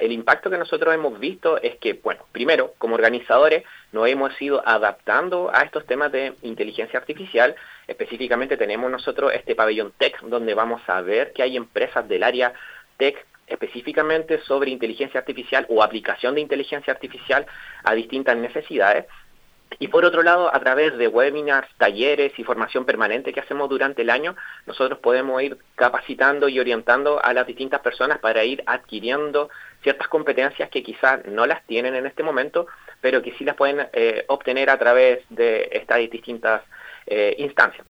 el impacto que nosotros hemos visto es que, bueno, primero, como organizadores, nos hemos ido adaptando a estos temas de inteligencia artificial. Específicamente tenemos nosotros este pabellón Tech, donde vamos a ver que hay empresas del área Tech específicamente sobre inteligencia artificial o aplicación de inteligencia artificial a distintas necesidades. Y por otro lado, a través de webinars, talleres y formación permanente que hacemos durante el año, nosotros podemos ir capacitando y orientando a las distintas personas para ir adquiriendo ciertas competencias que quizás no las tienen en este momento, pero que sí las pueden obtener a través de estas distintas instancias.